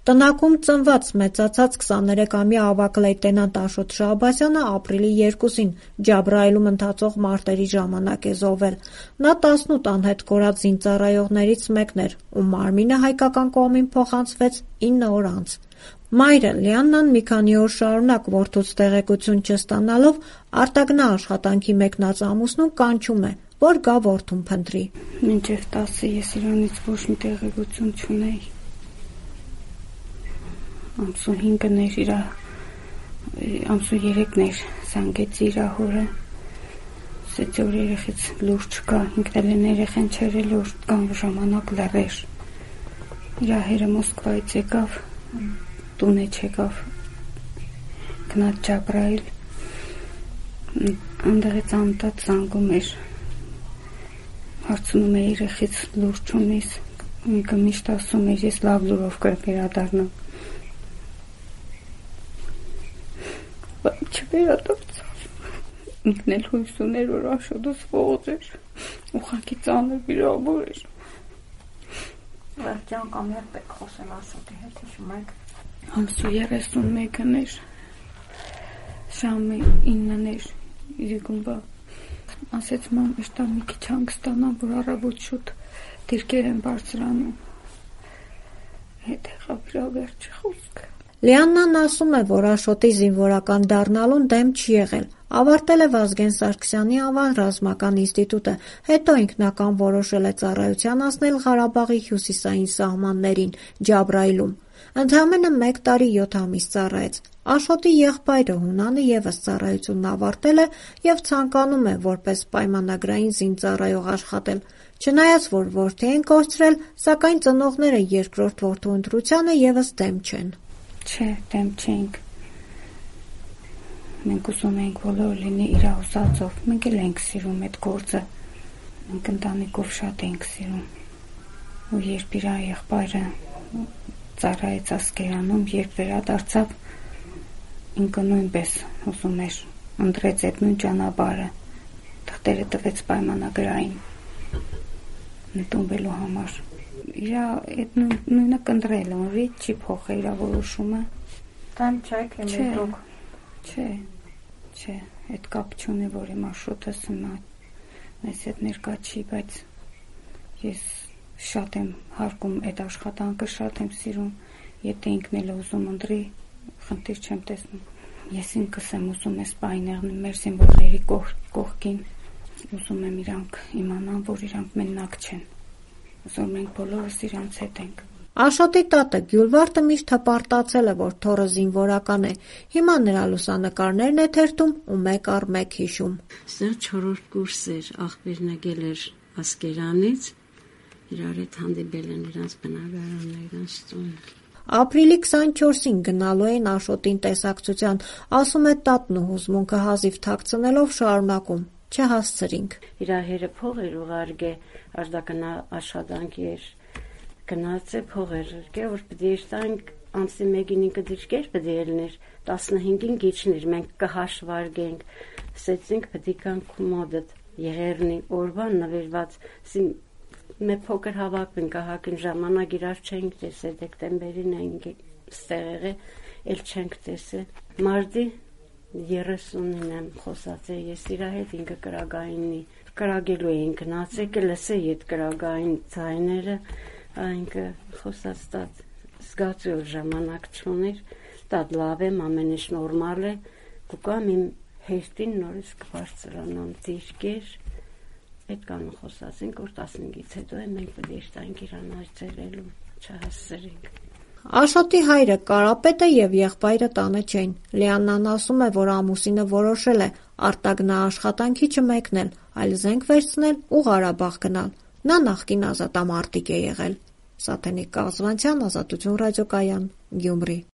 Տնակում ծնված մեծացած 23-ամյա ավագ լեյտենանտ Աշոտ Շահբազյանը ապրիլի 2-ին Ջաբրայիլում ընթացող մարտերի ժամանակ է զոհվել։ Նա 18 անհետ կորած զինծառայողներից մեկն էր, ում մարմինը հայկական կողմին փոխանցվեց 9 օր անց։ Մայրը Լիաննան մի քանի օր շարունակ որդուց տեղեկություն չստանալով արտագնա աշխատանքի մեկնած ամուսնուն կանչում է, որ գա որդուն փնտրի։ Մինչև 10 ես իրանից ոչ մի տեղեկություն չունեի։ Ամսու 5-ն էր ամսու 3-ն էր զանգեցի իր հորը, ասեց որ երեխից լուր չկա, ինքն էլ երեխան չէր որ կան ժամանակ լռեր։ Իր հերը Մոսկվայից եկավ, տուն չեկավ, գնաց Ջաբրայիլ, այնտեղից անտած զանգում էր, հարցնում է երեխից լուր չունիս, ինքը միշտ ասում էր ես լավ լուրով կվերադառնամ։ Չվերադարձավ։ Ինքն էլ հույս ուներ, որ Աշոտս ողջ էր, ուղղակի ծանր վիրավոր էր։ Ջան, կամ երբ եք խոսել Աշոտի հետ, հիշում եք։ Ամսու 31-ն էր, ժամը 9-ն էր, իրիկումբա, ասեց մամ, իշտա մի քիչ հանգստանամ, որ առավոտ շուտ դիրքեր են բարձրանում։ Հետ եղավ իր վերջի խոսքը։ Լիաննան ասում է, որ Աշոտի զինվորական դառնալուն դեմ չի եղել, ավարտել է Վազգեն Սարգսյանի անվան ռազմական ինստիտուտը, հետո ինքնական որոշել է ծառայության անցնել Ղարաբաղի հյուսիսային սահմաններին, Ջաբրայիլում։ Ընդամենը 1 տարի 7 ամիս ծառայեց։ Աշոտի եղբայրը Հունանը ևս ծառայությունն ավարտել է և ցանկանում է որպես պայմանագրային զինծառայող աշխատել։ Չնայած որ որդի են կորցրել, սակայն ծնողները երկրորդ որդու ընտրությանը ևս դեմ չեն։ Չէ, դեմ չենք։ Մենք ուզում ենք բոլոր լինի իր ուզածով, մենք էլ ենք սիրում այդ գործը, մենք ընտանիքով շատ ենք սիրում։ Ու երբ իր եղբայրը ծառայեց Ասկերանում, երբ վերադարձավ, ինքը նույնպես ուզում էր, ընտրեց այդ նույն ճանապարհը, թղթերը տվեց պայմանագրային ընդունվելու համար։ Իր այդ նույնը կընտրել, ունի չի փոխել իր որոշումը։ Դեմ չեք իմիջոք։ Չէ, այդ կապ չունի, որ իմ Աշոտս հիմա մեզ հետ ներկա չի, բայց ես շատ եմ հարգում այդ աշխատանքը, շատ եմ սիրում, եթե ինքն էլ ուզում ընտրի, խնդիր չեմ տեսնում։ Ես ինքս եմ ուզում ես պայներն մեր զինվորների կողքին, ուզում եմ իրանք իմանան, որ իրանք մենակ չեն, որ մենք բոլորս իրանց հետ ենք։ Աշոտի տատը Գյուլվարդը միշտ հպարտացել է, որ թոռը զինվորական է, հիմա նրա լուսանկարներն է թերթում ու մեկ առ մեկ հիշում։ Սա 4-րդ կուրս էր, աղբերն եկել էր Ասկերանից, իրար հետ հանդիպել են իրանց բնակարանն, իրանց տունը։ Ապրիլի 24-ին գնալու էին Աշոտին տեսակցության, ասում է տատն ու հուզմունքը հազիվ թաքցնելով շարունակում, չհասցրինք։ Իր հերը փող էր ուղարկե, աշդակնա աշխատանքի էր, գնաց է փող էր արկե, որ պետք է տանք ամսի 1-ին ինքը դիրքեր պետք է ելներ, 15-ին գիչներ, մենք կհաշվարկենք, ասեցինք պետք է կան կոմոդդ եղերնի օրվան նվիրված, մի փոքր հավաքվին կահակին ժամանակ իրար չենք տեսել, դեկտեմբերին ենք ստեղ եղել, էլ չենք տեսել։ Մարտի 30-ին եմ խոսած ես իր հետ, ինքը կրագայինի, կրագելու էին գնացել, լսե իդ կրագային ձայները, ինքը խոսած տատ զգացի որ ժամանակ չուներ, տատ լավ եմ, ամեն ինչ նորմալ է, կուկամ իմ հերթին նորից կբարձրանամ դիրքեր, այդ կանը խոսացինք, որ 15-ից հետո մենք պետք է տանք իրան այցելելու, չհասցրինք։ Աշոտի հայրը Կարապետը և եղբայրը տանը չէին։ Լիաննան ասում է, որ ամուսինը որոշել է արտագնա աշխատանքի չմեկնել, այլ զենք վերցնել ու Ղարաբաղ գնալ։ Նա նախկին ազատամարտիկ է եղել։ Սաթենիկ Կաղզվանցյան, Ազատություն ռադիոկայան, Գյումրի։